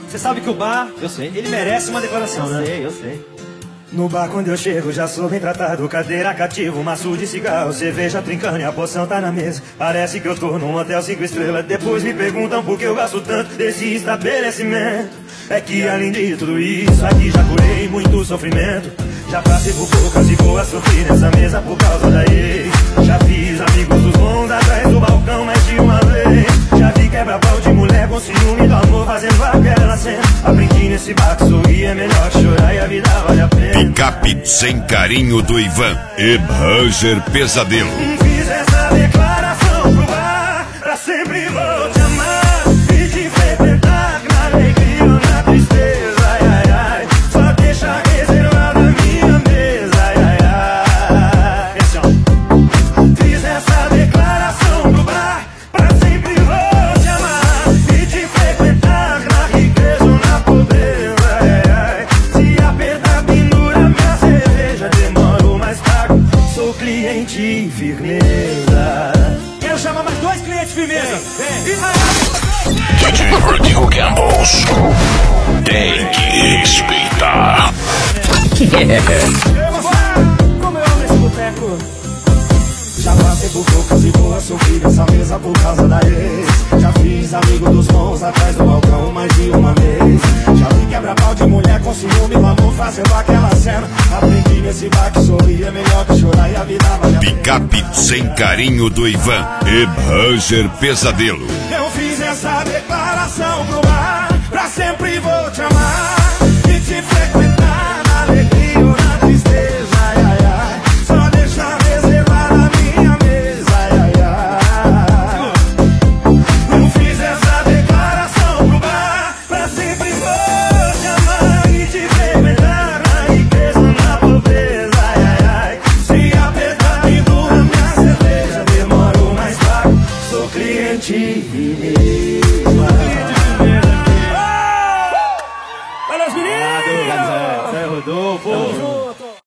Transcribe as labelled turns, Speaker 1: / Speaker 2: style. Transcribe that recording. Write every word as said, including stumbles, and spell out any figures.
Speaker 1: Você sabe que o bar, eu sei, ele merece uma declaração,
Speaker 2: eu
Speaker 1: né?
Speaker 2: Eu sei, eu sei.
Speaker 3: No bar quando eu chego já sou bem tratado. Cadeira cativa, maço de cigarro, cerveja trincando e a poção tá na mesa. Parece que eu tô num hotel cinco estrelas. Depois me perguntam por que eu gasto tanto desse estabelecimento. É que além de tudo isso, aqui já curei muito sofrimento. Já passei por poucas e boas, sofri nessa mesa por causa da ex. Já fiz amigos dos bons atrás do balcão mais de uma vez. Já vi quebra-pau de mulher com ciúme do amor fazendo aquela cena. Aprendi nesse bar que sorrir é melhor que chorar e a vida vale a pena.
Speaker 4: Picape sem carinho do Ivan e Ranger Pesadelo.
Speaker 3: Fiz essa declaração pro bar, pra sempre vou te amar e te frequentar na alegria ou na tristeza, ai, ai, ai. Só deixa reservada a minha mesa, ai, ai, ai. Esse, ó. Fiz essa declaração pro bar, pra sempre vou te amar e te frequentar na riqueza ou na pobreza, ai, ai. Se apertar pendura minha cerveja, demoro mais pago. Sou cliente firmeza.
Speaker 1: Quero chamar mais dois clientes firmeza.
Speaker 4: D J Rodrigo Campos. Tem que respeitar.
Speaker 3: Como eu amo esse boteco. Já passei por poucas e boas, sofri nessa mesa por causa da ex. Já fiz amigo dos bons atrás do balcão mais de uma vez. Já vi quebra-pau de mulher com ciúme do amor fazendo aquela cena. Aprendi nesse bar que sorrir é melhor que chorar e a vida vale a pena.
Speaker 4: Picape sem carinho do Ivan e Ranger Pesadelo.
Speaker 3: Eu fiz essa declaração pro bar, pra sempre vou te amar e te frequentar na alegria ou na tristeza, ai, ai, ai. Só deixa reservar a minha mesa, ai, ai, ai. Eu fiz essa declaração pro bar, pra sempre vou te amar e te frequentar na riqueza ou na pobreza, ai, ai, ai. Se apertar pendura minha cerveja, demoro mais pago. Sou cliente e